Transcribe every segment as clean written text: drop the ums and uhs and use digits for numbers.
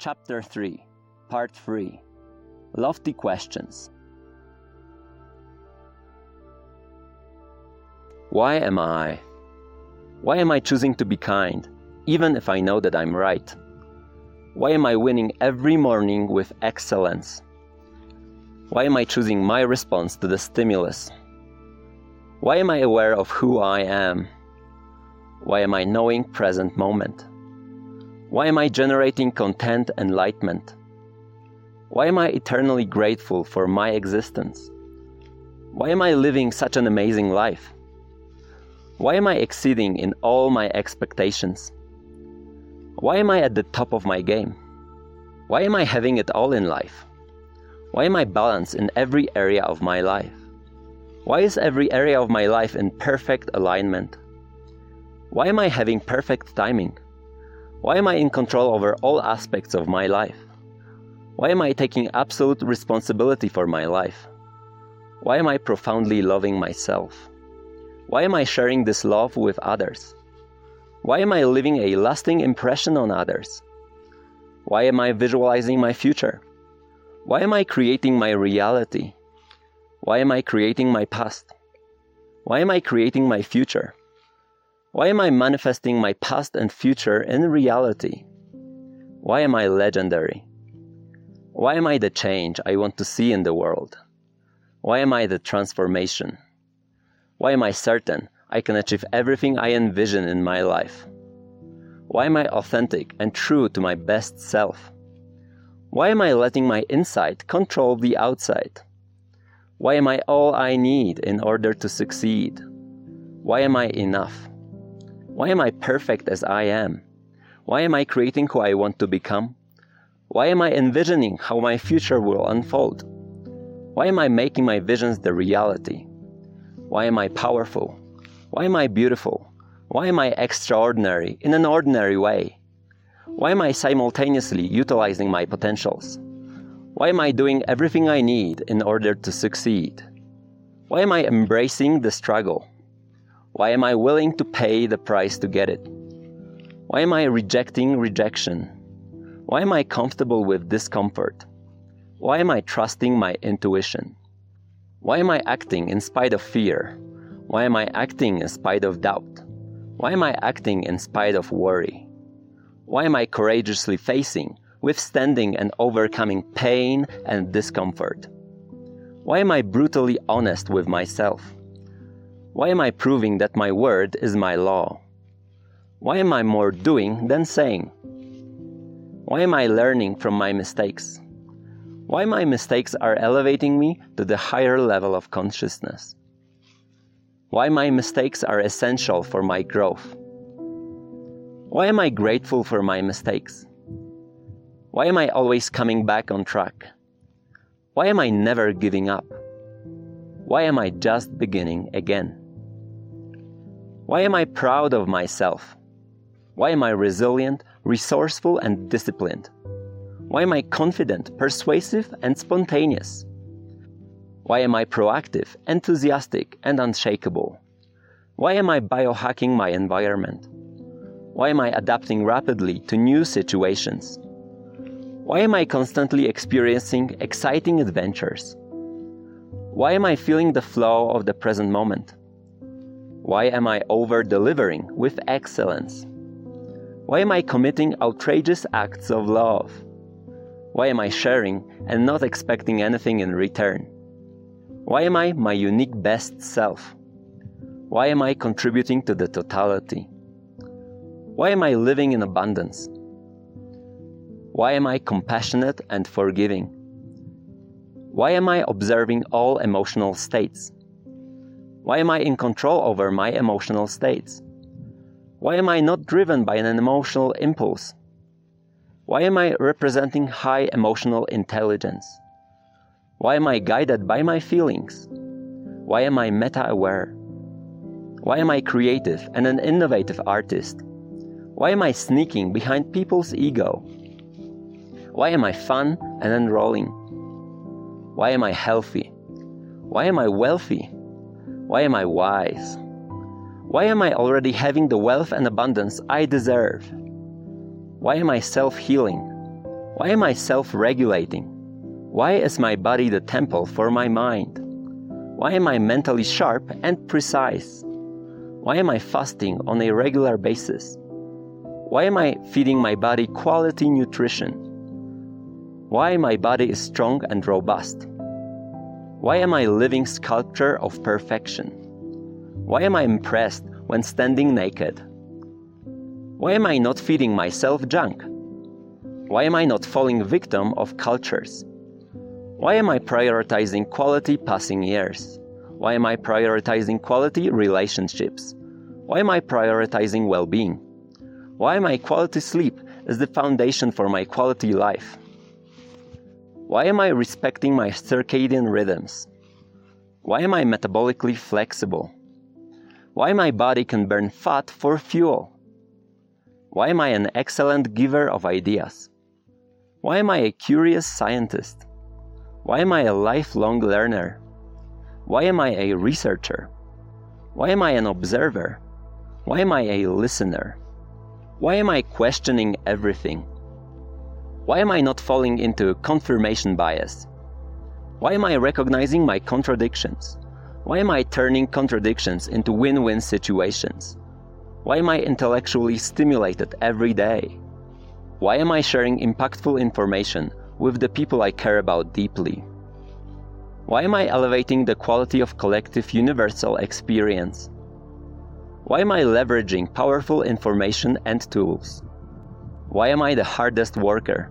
Chapter 3, Part 3, Lofty Questions. Why am I? Why am I choosing to be kind, even if I know that I'm right? Why am I winning every morning with excellence? Why am I choosing my response to the stimulus? Why am I aware of who I am? Why am I knowing present moment? Why am I generating content and enlightenment? Why am I eternally grateful for my existence? Why am I living such an amazing life? Why am I exceeding in all my expectations? Why am I at the top of my game? Why am I having it all in life? Why am I balanced in every area of my life? Why is every area of my life in perfect alignment? Why am I having perfect timing? Why am I in control over all aspects of my life? Why am I taking absolute responsibility for my life? Why am I profoundly loving myself? Why am I sharing this love with others? Why am I leaving a lasting impression on others? Why am I visualizing my future? Why am I creating my reality? Why am I creating my past? Why am I creating my future? Why am I manifesting my past and future in reality? Why am I legendary? Why am I the change I want to see in the world? Why am I the transformation? Why am I certain I can achieve everything I envision in my life? Why am I authentic and true to my best self? Why am I letting my inside control the outside? Why am I all I need in order to succeed? Why am I enough? Why am I perfect as I am? Why am I creating who I want to become? Why am I envisioning how my future will unfold? Why am I making my visions the reality? Why am I powerful? Why am I beautiful? Why am I extraordinary in an ordinary way? Why am I simultaneously utilizing my potentials? Why am I doing everything I need in order to succeed? Why am I embracing the struggle? Why am I willing to pay the price to get it? Why am I rejecting rejection? Why am I comfortable with discomfort? Why am I trusting my intuition? Why am I acting in spite of fear? Why am I acting in spite of doubt? Why am I acting in spite of worry? Why am I courageously facing, withstanding and overcoming pain and discomfort? Why am I brutally honest with myself? Why am I proving that my word is my law? Why am I more doing than saying? Why am I learning from my mistakes? Why my mistakes are elevating me to the higher level of consciousness? Why my mistakes are essential for my growth? Why am I grateful for my mistakes? Why am I always coming back on track? Why am I never giving up? Why am I just beginning again? Why am I proud of myself? Why am I resilient, resourceful, and disciplined? Why am I confident, persuasive, and spontaneous? Why am I proactive, enthusiastic, and unshakable? Why am I biohacking my environment? Why am I adapting rapidly to new situations? Why am I constantly experiencing exciting adventures? Why am I feeling the flow of the present moment? Why am I over-delivering with excellence? Why am I committing outrageous acts of love? Why am I sharing and not expecting anything in return? Why am I my unique best self? Why am I contributing to the totality? Why am I living in abundance? Why am I compassionate and forgiving? Why am I observing all emotional states? Why am I in control over my emotional states? Why am I not driven by an emotional impulse? Why am I representing high emotional intelligence? Why am I guided by my feelings? Why am I meta-aware? Why am I creative and an innovative artist? Why am I sneaking behind people's ego? Why am I fun and enrolling? Why am I healthy? Why am I wealthy? Why am I wise? Why am I already having the wealth and abundance I deserve? Why am I self-healing? Why am I self-regulating? Why is my body the temple for my mind? Why am I mentally sharp and precise? Why am I fasting on a regular basis? Why am I feeding my body quality nutrition? Why my body is strong and robust? Why am I living sculpture of perfection? Why am I impressed when standing naked? Why am I not feeding myself junk? Why am I not falling victim of cultures? Why am I prioritizing quality passing years? Why am I prioritizing quality relationships? Why am I prioritizing well-being? Why my quality sleep is the foundation for my quality life? Why am I respecting my circadian rhythms? Why am I metabolically flexible? Why my body can burn fat for fuel? Why am I an excellent giver of ideas? Why am I a curious scientist? Why am I a lifelong learner? Why am I a researcher? Why am I an observer? Why am I a listener? Why am I questioning everything? Why am I not falling into confirmation bias? Why am I recognizing my contradictions? Why am I turning contradictions into win-win situations? Why am I intellectually stimulated every day? Why am I sharing impactful information with the people I care about deeply? Why am I elevating the quality of collective universal experience? Why am I leveraging powerful information and tools? Why am I the hardest worker?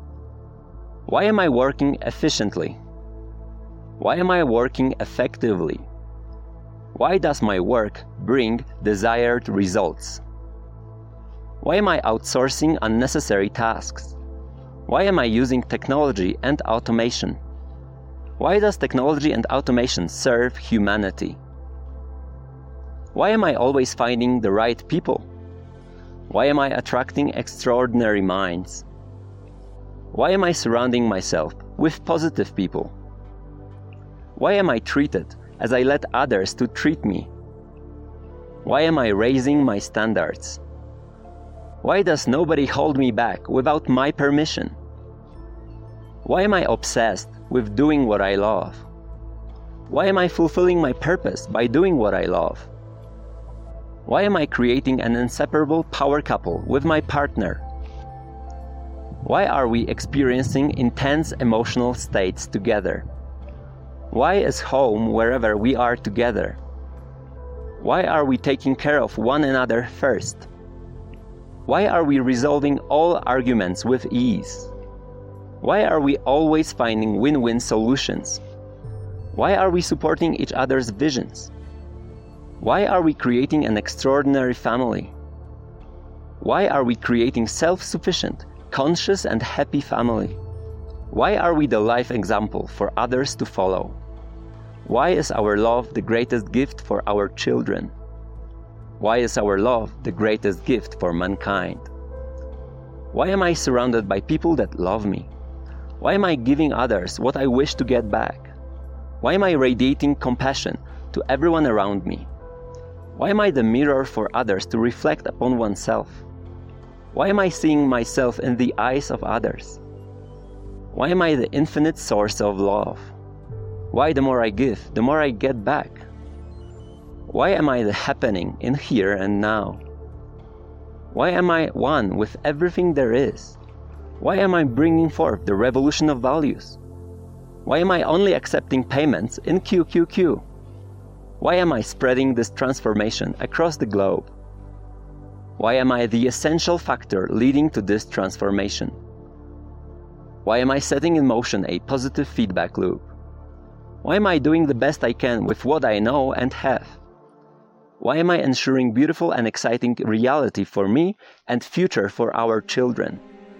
Why am I working efficiently? Why am I working effectively? Why does my work bring desired results? Why am I outsourcing unnecessary tasks? Why am I using technology and automation? Why does technology and automation serve humanity? Why am I always finding the right people? Why am I attracting extraordinary minds? Why am I surrounding myself with positive people? Why am I treated as I let others to treat me? Why am I raising my standards? Why does nobody hold me back without my permission? Why am I obsessed with doing what I love? Why am I fulfilling my purpose by doing what I love? Why am I creating an inseparable power couple with my partner? Why are we experiencing intense emotional states together? Why is home wherever we are together? Why are we taking care of one another first? Why are we resolving all arguments with ease? Why are we always finding win-win solutions? Why are we supporting each other's visions? Why are we creating an extraordinary family? Why are we creating self-sufficient, conscious and happy family? Why are we the life example for others to follow? Why is our love the greatest gift for our children? Why is our love the greatest gift for mankind? Why am I surrounded by people that love me? Why am I giving others what I wish to get back? Why am I radiating compassion to everyone around me? Why am I the mirror for others to reflect upon oneself? Why am I seeing myself in the eyes of others? Why am I the infinite source of love? Why the more I give, the more I get back? Why am I the happening in here and now? Why am I one with everything there is? Why am I bringing forth the revolution of values? Why am I only accepting payments in QQQ? Why am I spreading this transformation across the globe? Why am I the essential factor leading to this transformation? Why am I setting in motion a positive feedback loop? Why am I doing the best I can with what I know and have? Why am I ensuring beautiful and exciting reality for me and future for our children?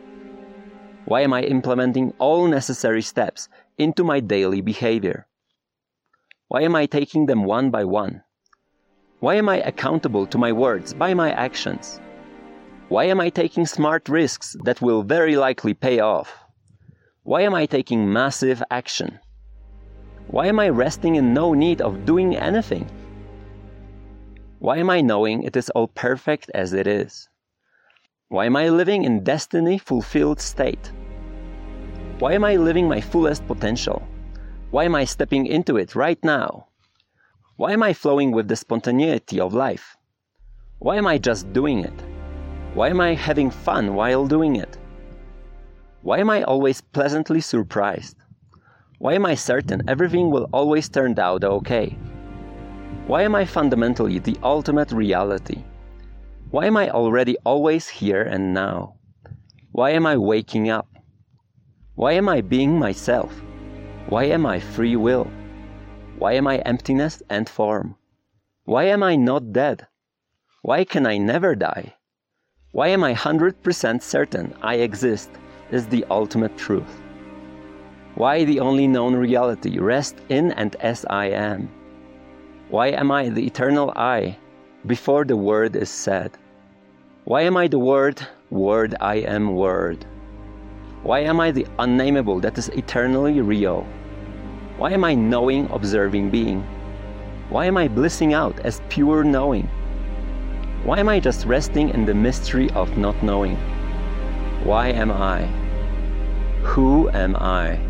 Why am I implementing all necessary steps into my daily behavior? Why am I taking them one by one? Why am I accountable to my words by my actions? Why am I taking smart risks that will very likely pay off? Why am I taking massive action? Why am I resting in no need of doing anything? Why am I knowing it is all perfect as it is? Why am I living in destiny-fulfilled state? Why am I living my fullest potential? Why am I stepping into it right now? Why am I flowing with the spontaneity of life? Why am I just doing it? Why am I having fun while doing it? Why am I always pleasantly surprised? Why am I certain everything will always turn out okay? Why am I fundamentally the ultimate reality? Why am I already always here and now? Why am I waking up? Why am I being myself? Why am I free will? Why am I emptiness and form? Why am I not dead? Why can I never die? Why am I 100% certain I exist is the ultimate truth? Why the only known reality rests in and as I am? Why am I the eternal I before the word is said? Why am I the word, word I am word? Why am I the unnameable that is eternally real? Why am I knowing, observing being? Why am I blissing out as pure knowing? Why am I just resting in the mystery of not knowing? Why am I? Who am I?